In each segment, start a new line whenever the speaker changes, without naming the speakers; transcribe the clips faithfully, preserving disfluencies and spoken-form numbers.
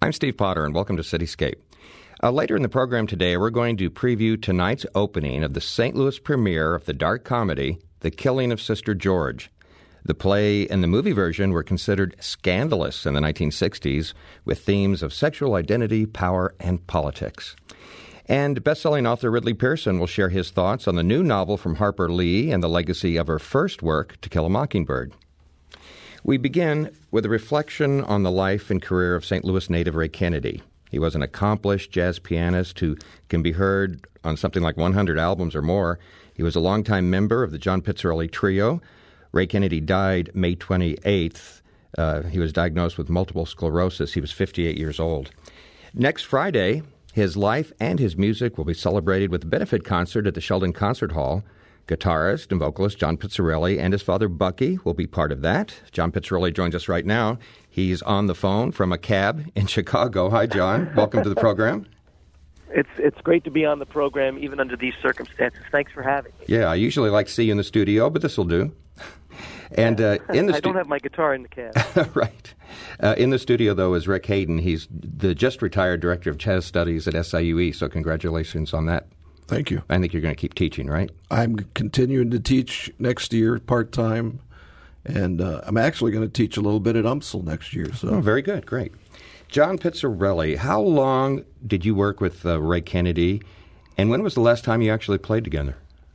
I'm Steve Potter, and welcome to Cityscape. Uh, later in the program today, we're going to preview tonight's opening of the Saint Louis premiere of the dark comedy, The Killing of Sister George. The play and the movie version were considered scandalous in the nineteen sixties, with themes of sexual identity, power, and politics. And best-selling author Ridley Pearson will share his thoughts on the new novel from Harper Lee and the legacy of her first work, To Kill a Mockingbird. We begin with a reflection on the life and career of Saint Louis native Ray Kennedy. He was an accomplished jazz pianist who can be heard on something like one hundred albums or more. He was a longtime member of the John Pizzarelli Trio. Ray Kennedy died May twenty-eighth. Uh, he was diagnosed with multiple sclerosis. He was fifty-eight years old. Next Friday, his life and his music will be celebrated with a benefit concert at the Sheldon Concert Hall. Guitarist and vocalist John Pizzarelli and his father Bucky will be part of that. John Pizzarelli joins us right now. He's on the phone from a cab in Chicago. Hi, John. Welcome to the program.
It's it's great to be on the program, even under these circumstances. Thanks for having me.
Yeah, I usually like to see you in the studio, but this will do. And uh, in the
stu- I don't have my guitar in the cab.
Right. Uh, in the studio, though, is Rick Hayden. He's the just-retired director of jazz studies at S I U E, so congratulations on that.
Thank you.
I think you're going to keep teaching, right?
I'm continuing to teach next year part-time, and uh, I'm actually going to teach a little bit at U M S L next year. So.
Oh, very good. Great. John Pizzarelli, how long did you work with uh, Ray Kennedy, and when was the last time you actually played together?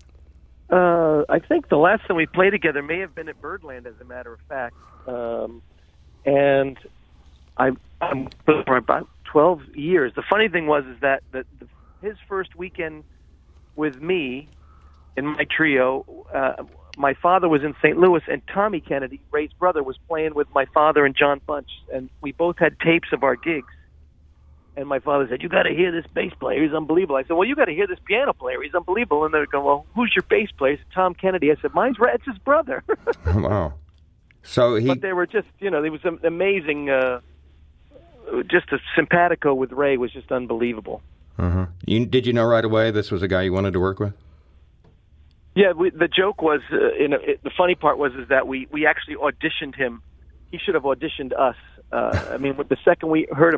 Uh, I think the last time we played together may have been at Birdland, as a matter of fact. Um, and I, I'm for about twelve years. The funny thing was is that the, the, his first weekend with me in my trio, uh, my father was in Saint Louis, and Tommy Kennedy, Ray's brother, was playing with my father and John Bunch, and we both had tapes of our gigs. And my father said, "You got to hear this bass player. He's unbelievable." I said, "Well, you got to hear this piano player. He's unbelievable." And they're going, "Well, who's your bass player?" I said, "Tom Kennedy." I said, "Mine's Ray. It's his brother."
Wow. So he.
But they were just, you know, there was an amazing. Uh, just a simpatico with Ray was just unbelievable.
Uh-huh. You, did you know right away this was a guy you wanted to work with?
Yeah, we, the joke was, uh, in a, it, the funny part was is that we, we actually auditioned him. He should have auditioned us. Uh, I mean, the second we heard him,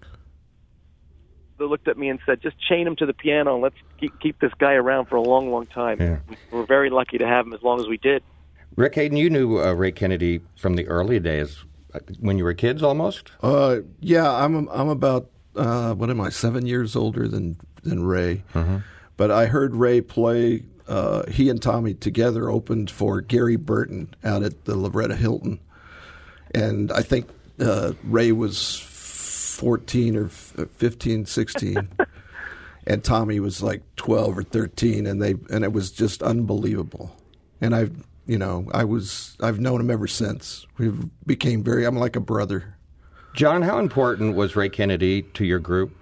they looked at me and said, "Just chain him to the piano and let's keep, keep this guy around for a long, long time."
Yeah.
We were very lucky to have him as long as we did.
Rick Hayden, you knew uh, Ray Kennedy from the early days, uh, when you were kids almost?
Uh, yeah, I'm I'm about, uh, what am I, seven years older than, than Ray.
Uh-huh.
But I heard Ray play. Uh, he and Tommy together opened for Gary Burton out at the Loretta Hilton. And I think uh, Ray was fourteen or fifteen, sixteen. And Tommy was like twelve or thirteen, and they and it was just unbelievable. And I've, you know, I was I've known him ever since. We became very, I'm like a brother.
John, how important was Ray Kennedy to your group?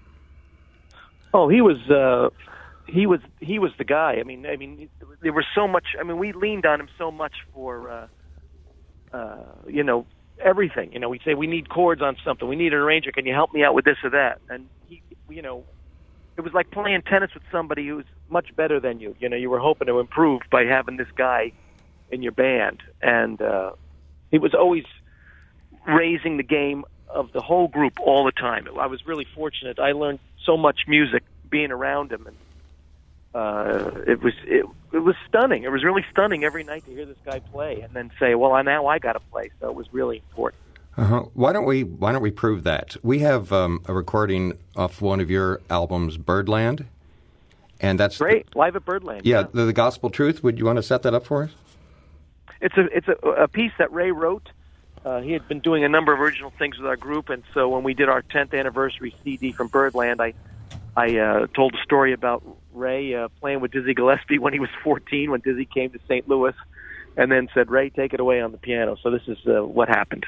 Oh, he was uh, he was he was the guy. I mean, I mean, there was so much. I mean, we leaned on him so much for, uh, uh, you know, everything. You know, we'd say we need chords on something. We need an arranger. Can you help me out with this or that? And he, you know, it was like playing tennis with somebody who's much better than you. You know, you were hoping to improve by having this guy in your band, and uh, he was always raising the game of the whole group all the time. I was really fortunate. I learned so much music being around him, and uh, it was it, it was stunning. It was really stunning every night to hear this guy play, and then say, "Well, now I got to play." So it was really important.
Uh-huh. Why don't we Why don't we prove that? We have um, a recording off one of your albums, Birdland, and that's
great.
The,
Live at Birdland.
Yeah,
yeah.
The, the Gospel Truth. Would you want to set that up for us?
It's a it's a, a piece that Ray wrote. Uh, he had been doing a number of original things with our group, and so when we did our tenth anniversary C D from Birdland, I I uh, told a story about Ray uh, playing with Dizzy Gillespie when he was fourteen, when Dizzy came to Saint Louis, and then said, "Ray, take it away on the piano." So this is uh, what happened.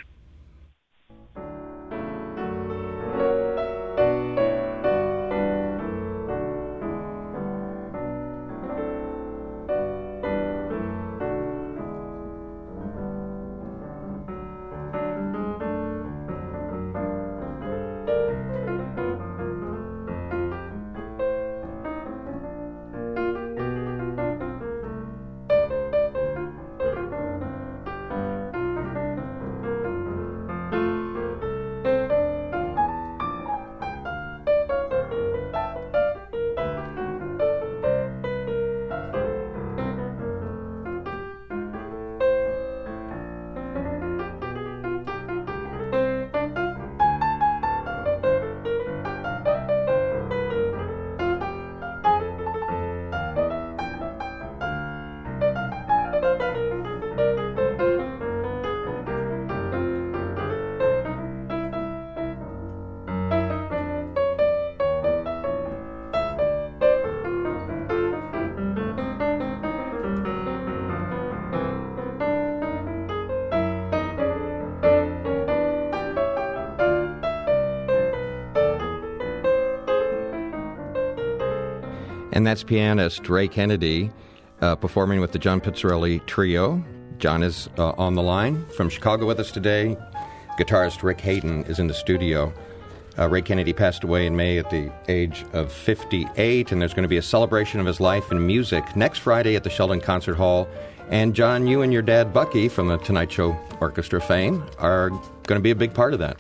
and that's pianist Ray Kennedy uh, performing with the John Pizzarelli Trio. John is uh, on the line from Chicago with us today. Guitarist Rick Hayden is in the studio. Uh, Ray Kennedy passed away in May at the age of fifty-eight, and there's going to be a celebration of his life and music next Friday at the Sheldon Concert Hall. And, John, you and your dad, Bucky, from the Tonight Show Orchestra fame, are going to be a big part of that.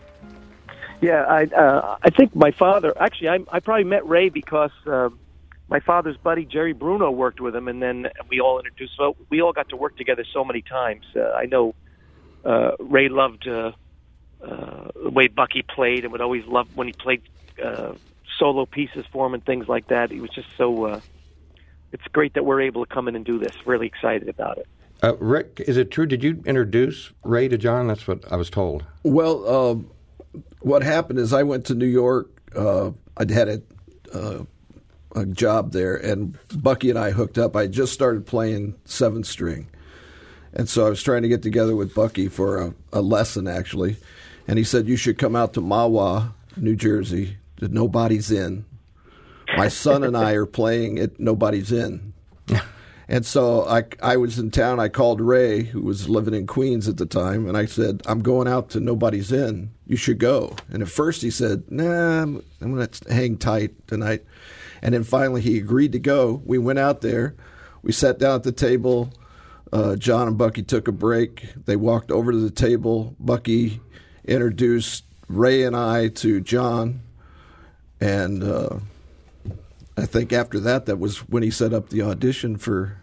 Yeah, I uh, I think my father, actually, I, I probably met Ray because uh, my father's buddy, Jerry Bruno, worked with him, and then we all introduced, so we all got to work together so many times. Uh, I know uh, Ray loved uh, uh, the way Bucky played and would always love when he played uh, solo pieces for him and things like that. He was just so, uh, it's great that we're able to come in and do this. Really excited about it.
Uh, Rick, is it true, did you introduce Ray to John? That's what I was told.
Well, uh, what happened is I went to New York. Uh, I'd had a, uh, a job there, and Bucky and I hooked up. I just started playing seventh string, and so I was trying to get together with Bucky for a, a lesson, actually. And he said, you should come out to Mahwah, New Jersey, to Nobody's Inn. My son and I are playing at Nobody's Inn. And so I, I was in town. I called Ray, who was living in Queens at the time, and I said, I'm going out to Nobody's Inn. You should go. And at first he said, nah, I'm, I'm going to hang tight tonight. And then finally he agreed to go. We went out there. We sat down at the table. Uh, John and Bucky took a break. They walked over to the table. Bucky introduced Ray and I to John. And uh, I think after that, that was when he set up the audition for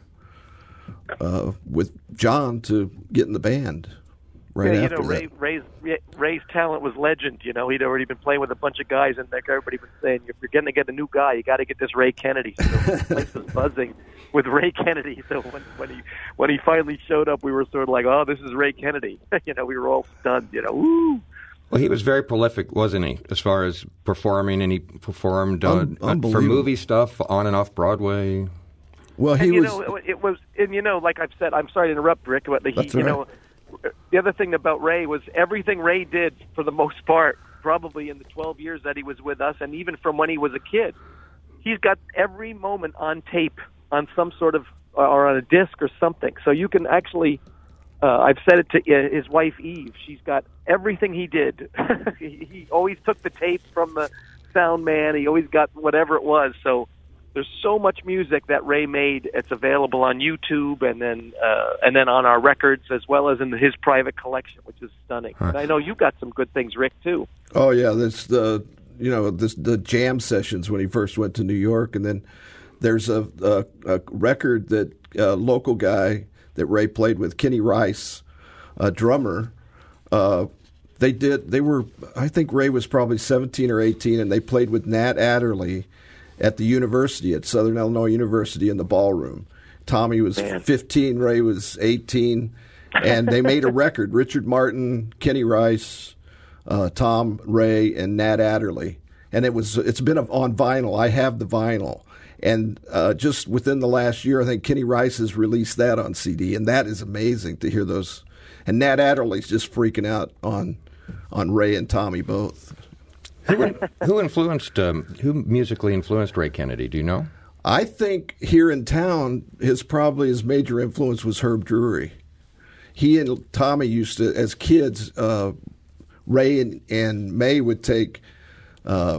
uh, with John to get in the band. Right
yeah, you
after
know, Ray,
that.
Ray's, Ray's talent was legend. You know, he'd already been playing with a bunch of guys, and like everybody was saying, if you're going to get a new guy, you got to get this Ray Kennedy. So the place was buzzing with Ray Kennedy. So when, when he when he finally showed up, we were sort of like, oh, this is Ray Kennedy. you know, we were all stunned. You know, woo.
Well, he was very prolific, wasn't he, as far as performing, and he performed uh,
Un-
for movie stuff on and off Broadway.
Well, he
and, you
was.
know, it was, and you know, like I've said, I'm sorry to interrupt, Rick, but he,
That's
you
all
know.
right.
The other thing about Ray was everything Ray did, for the most part, probably in the twelve years that he was with us, and even from when he was a kid, he's got every moment on tape, on some sort of, or on a disc or something. So you can actually, uh, I've said it to uh, his wife Eve, she's got everything he did. he, he always took the tape from the sound man, he always got whatever it was, so there's so much music that Ray made. It's available on YouTube and then uh, and then on our records, as well as in his private collection, which is stunning. Huh. And I know you got some good things, Rick, too.
Oh yeah, there's the you know this, the jam sessions when he first went to New York, and then there's a a, a record that a local guy that Ray played with, Kenny Rice, a drummer. Uh, they did. They were. I think Ray was probably seventeen or eighteen, and they played with Nat Adderley at the university, at Southern Illinois University, in the ballroom. Tommy was Man. fifteen, Ray was eighteen, and they made a record. Richard Martin, Kenny Rice, uh, Tom, Ray, and Nat Adderley. And it was, it's been on vinyl. I have the vinyl. And uh, just within the last year, I think Kenny Rice has released that on C D, and that is amazing to hear those. And Nat Adderley's just freaking out on on Ray and Tommy both.
Who, who influenced, um, who musically influenced Ray Kennedy? Do you know?
I think here in town, his probably his major influence was Herb Drury. He and Tommy used to, as kids, uh, Ray and, and May would take uh,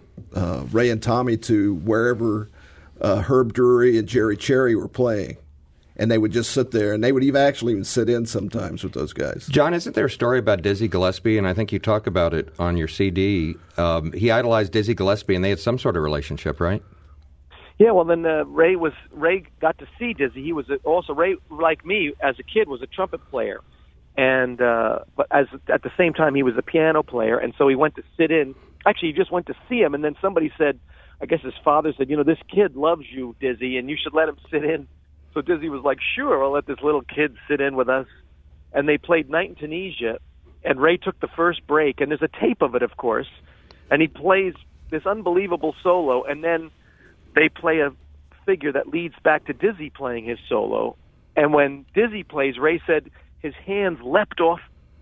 uh, Ray and Tommy to wherever uh, Herb Drury and Jerry Cherry were playing. And they would just sit there, and they would even actually even sit in sometimes with those guys.
John, isn't there a story about Dizzy Gillespie? And I think you talk about it on your C D. Um, he idolized Dizzy Gillespie, and they had some sort of relationship, right?
Yeah, well, then uh, Ray was Ray got to see Dizzy. He was also Ray, like me as a kid, was a trumpet player, and uh, but as at the same time he was a piano player, and so he went to sit in. Actually, he just went to see him, and then somebody said, I guess his father said, you know, this kid loves you, Dizzy, and you should let him sit in. So Dizzy was like, sure, I'll let this little kid sit in with us. And they played Night in Tunisia, and Ray took the first break, and there's a tape of it, of course, and he plays this unbelievable solo, and then they play a figure that leads back to Dizzy playing his solo. And when Dizzy plays, Ray said his hands leapt off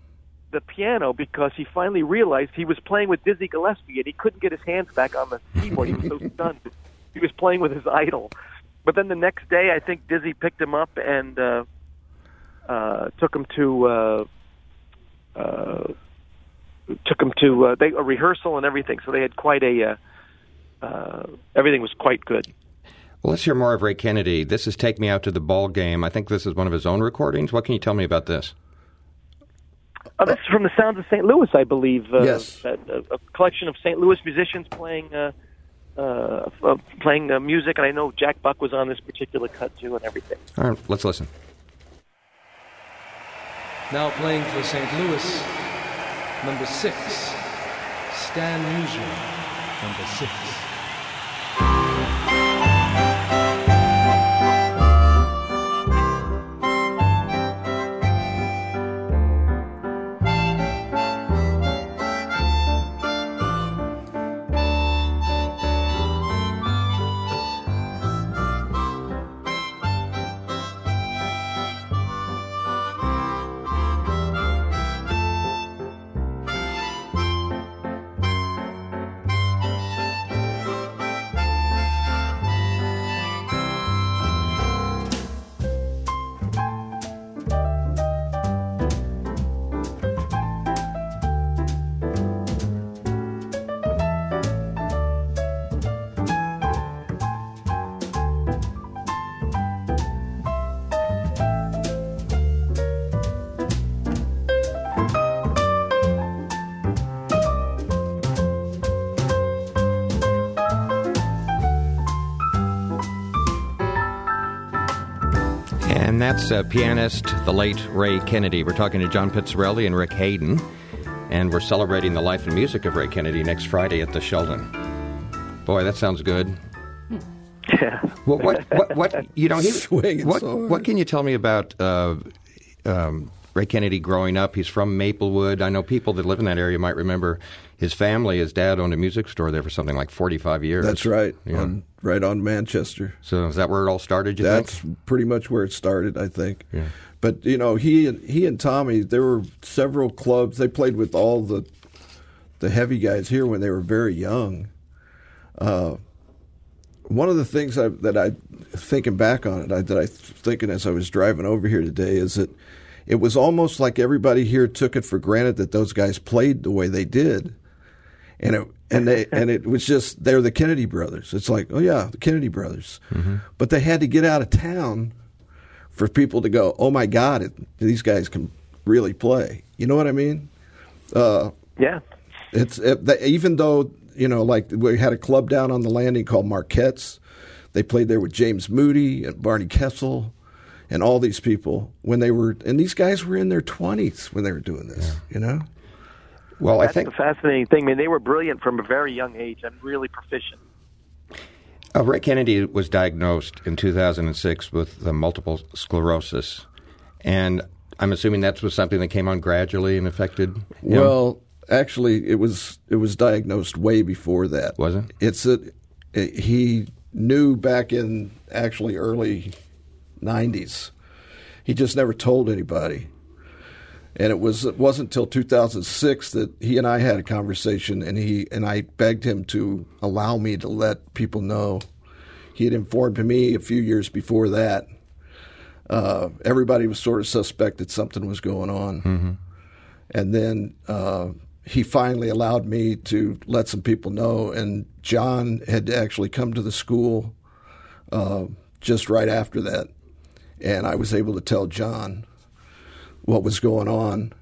the piano because he finally realized he was playing with Dizzy Gillespie, and he couldn't get his hands back on the keyboard. He was so stunned. he was playing with his idol. But then the next day, I think Dizzy picked him up and uh, uh, took him to uh, uh, took him to uh, they, a rehearsal and everything. So they had quite a uh, uh, everything was quite good.
Well, let's hear more of Ray Kennedy. This is "Take Me Out to the Ball Game." I think this is one of his own recordings. What can you tell me about this?
Oh, this is from the Sounds of Saint Louis, I believe. Uh,
yes,
a, a collection of Saint Louis musicians playing uh, uh, uh, playing uh, music, and I know Jack Buck was on this particular cut too, and everything.
All right, let's listen.
Now playing for Saint Louis, number six, Stan Musial, number six.
And that's uh, pianist, the late Ray Kennedy. We're talking to John Pizzarelli and Rick Hayden, and we're celebrating the life and music of Ray Kennedy next Friday at the Sheldon. Boy, that sounds good.
Yeah.
Well, what, what, what, you know, he,
Swinging
what,
so hard.
what can you tell me about uh, um, Ray Kennedy growing up? He's from Maplewood. I know people that live in that area might remember his family. His dad owned a music store there for something like forty-five years.
That's right,
Yeah.
on, right on Manchester.
So is that where it all started, you
That's
think?
pretty much where it started, I think.
Yeah.
But, you know, he and, he and Tommy, there were several clubs. They played with all the the heavy guys here when they were very young. Uh, one of the things I, that I, thinking back on it, I, that I thinking as I was driving over here today is that it was almost like everybody here took it for granted that those guys played the way they did. And it and they and it was just they're the Kennedy brothers. It's like, oh yeah, the Kennedy brothers. Mm-hmm. But they had to get out of town for people to go, oh my God, it, these guys can really play. You know what I mean? Uh,
Yeah.
it's it, they, even though you know, like we had a club down on the landing called Marquette's. They played there with James Moody and Barney Kessel and all these people when they were, and these guys were in their twenties when they were doing this. Yeah. You know.
Well,
That's
I think
the fascinating thing. I mean, they were brilliant from a very young age and really proficient.
Uh, Ray Kennedy was diagnosed in two thousand six with uh, multiple sclerosis, and I'm assuming that was something that came on gradually and affected him.
Well, actually, it was it was diagnosed way before that.
Was it?
It's a, it, he knew back in actually early nineties. He just never told anybody. And it was it wasn't until two thousand six that he and I had a conversation, and he and I begged him to allow me to let people know. He had informed me a few years before that. Uh, everybody was sort of suspect that something was going on.
Mm-hmm.
And then uh, he finally allowed me to let some people know. And John had actually come to the school uh, just right after that. And I was able to tell John what was going on,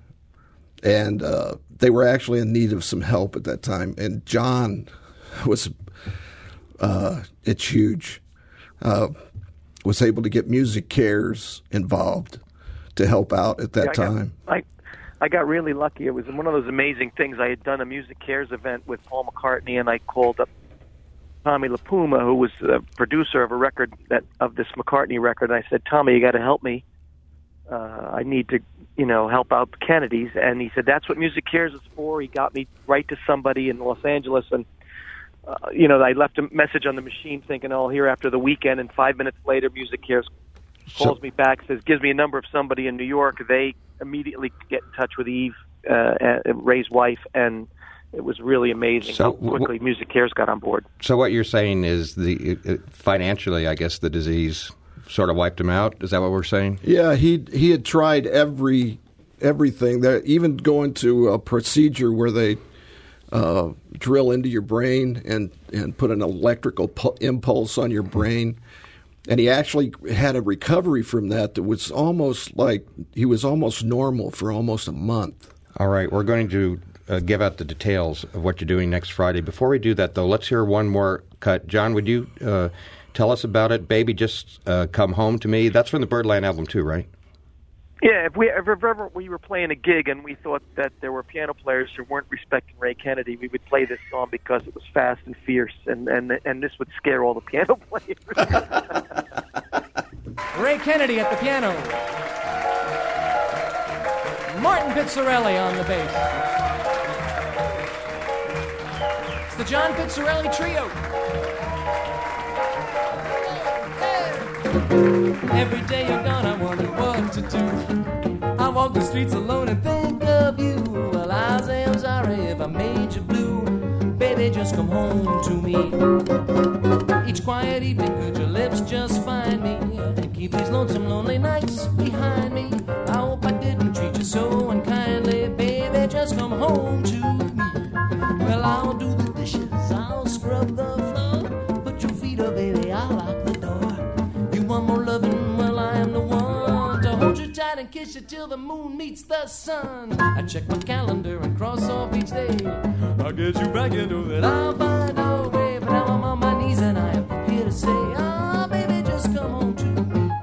and uh, they were actually in need of some help at that time. And John was, uh, it's huge, uh, was able to get Music Cares involved to help out at that
Yeah, I got-
time.
I, I got really lucky. It was one of those amazing things. I had done a Music Cares event with Paul McCartney, and I called up Tommy LaPuma, who was the producer of a record that of this McCartney record. And I said, Tommy, you got to help me. Uh, I need to, you know, help out the Kennedys. And he said, that's what Music Cares is for. He got me right to somebody in Los Angeles. And, uh, you know, I left a message on the machine thinking, oh, here after the weekend. And five minutes later, Music Cares calls
So-
me back, says, gives me a number of somebody in New York. They immediately get in touch with Eve, uh, uh, Ray's wife, and it was really amazing
so,
how quickly w- MusiCares got on board.
So what you're saying is the uh, financially, I guess, the disease sort of wiped him out. Is that what we're saying?
Yeah, he he had tried every everything. That even going to a procedure where they uh, drill into your brain and, and put an electrical pu- impulse on your brain. And he actually had a recovery from that that was almost like he was almost normal for almost a month.
All right, we're going to uh, give out the details of what you're doing next Friday. Before we do that, though, let's hear one more cut. John, would you uh, tell us about it? Baby, Just uh, Come Home to Me. That's from the Birdland album, too, right?
Yeah, if we if ever we were playing a gig and we thought that there were piano players who weren't respecting Ray Kennedy, we would play this song because it was fast and fierce, and and, and this would scare all the piano players.
Ray Kennedy at the piano. Martin Pizzarelli on the bass. It's the John Pizzarelli Trio. Every day you're gone, I wonder what to do. I walk the streets alone and think of you. Well, I say I'm sorry if I made you blue. Baby, just come home to me. Each quiet evening, could your lips just find me and keep these lonesome, lonely nights behind me? I hope I didn't treat you so unkindly. Baby, just come home to me. Well, I'll do the dishes, I'll scrub the floor. Put your feet up, baby, I'll lock the door. You want more loving? Well, I am the one to hold you tight and kiss you till the moon meets the sun. I check my calendar and cross off each day. I'll get you back, you know that I'll find a way. But now I'm on my knees and I am here to say, ah, oh, baby, just come home to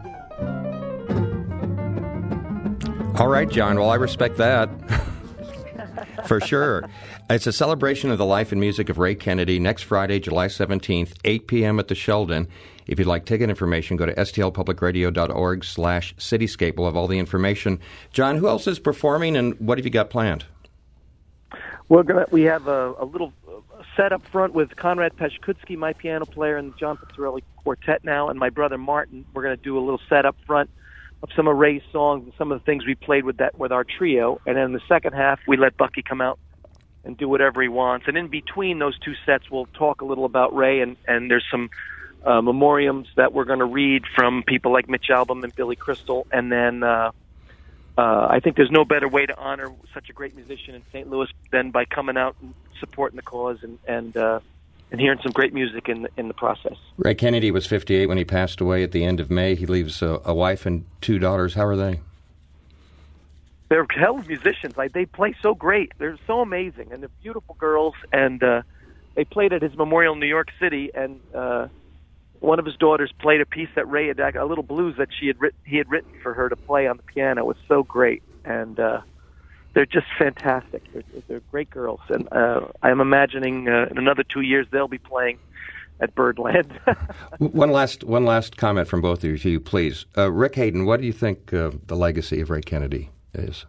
me.
All right, John. Well, I respect that. For sure. It's a celebration of the life and music of Ray Kennedy next Friday, July seventeenth, eight p.m. at the Sheldon. If you'd like ticket information, go to stlpublicradio.org slash cityscape. We'll have all the information. John, who else is performing and what have you got planned?
We're gonna we have a, a little set up front with Conrad Peshkutsky, my piano player, and the John Pizzarelli Quartet now, and my brother Martin. We're going to do a little set up front of some of Ray's songs and some of the things we played with that with our trio. And then in the second half, we let Bucky come out and do whatever he wants. And in between those two sets, we'll talk a little about Ray, and, and there's some uh, memoriams that we're going to read from people like Mitch Albom and Billy Crystal. And then uh, uh, I think there's no better way to honor such a great musician in Saint Louis than by coming out and supporting the cause and and, uh, and hearing some great music in the, in the process.
Ray Kennedy was fifty-eight when he passed away at the end of May. He leaves a, a wife and two daughters. How are they?
They're hell of musicians. Like, they play so great. They're so amazing, and they're beautiful girls. And uh, they played at his memorial in New York City, and uh, one of his daughters played a piece that Ray had, a little blues that she had written, he had written for her to play on the piano. It was so great, and uh, they're just fantastic. They're, they're great girls, and uh, I'm imagining uh, in another two years they'll be playing at Birdland.
one last one last comment from both of you, please. Uh, Rick Hayden, what do you think uh, the legacy of Ray Kennedy is?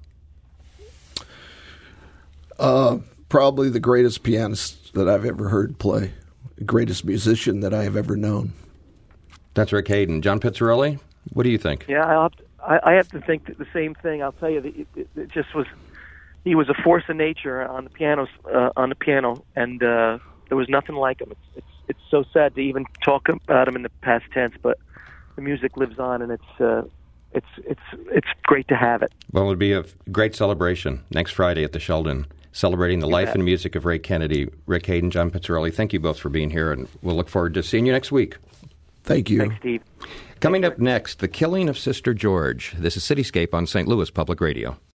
Uh, probably the greatest pianist that I've ever heard play, the greatest musician that I have ever known.
That's Rick Hayden. John Pizzarelli, what do you think?
Yeah, I have to, I, I have to think the same thing. I'll tell you, that it, it, it just was. He was a force of nature on the piano, uh, on the piano, and uh, there was nothing like him. It's, it's it's so sad to even talk about him in the past tense, but the music lives on, and it's. Uh, It's it's it's great to have it.
Well, it'll be a great celebration next Friday at the Sheldon, celebrating the you life bet. and music of Ray Kennedy. Rick Hayden, John Pizzarelli, thank you both for being here, and we'll look forward to seeing you next week.
Thank you.
Thanks, Steve.
Coming up next, the killing of Sister George. This is Cityscape on Saint Louis Public Radio.